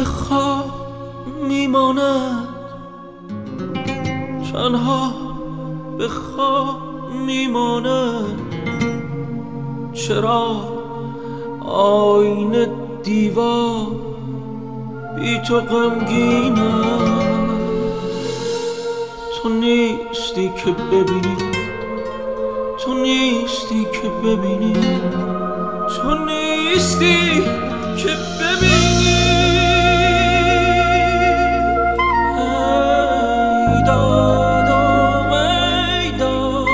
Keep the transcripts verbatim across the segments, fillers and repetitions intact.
خواب میماند، تنها به خواب میماند. چرا آینه دیوار بی تو غمگینم؟ تو نیستی که ببینی، تو نیستی که ببینی، تو نیستی که ببینی. ای دادم ای داد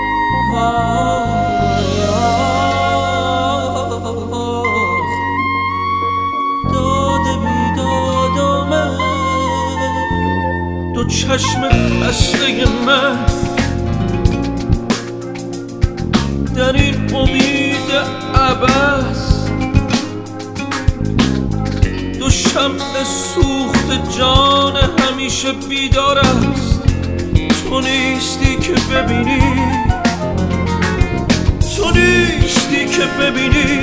وای آخ، داد بیدادم دو چشم خسته من در این امید عبث، دو شمع سوخت جان همیشه بیدار است. تو نیستی که ببینی، تو نیستی که ببینی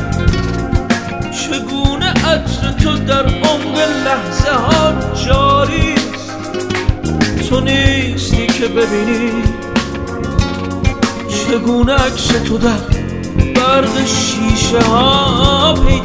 چگونه عطر تو در عمق لحظه ها جاری است. تو نیستی که ببینی چگونه عکس تو در برق شیشه ها پیدا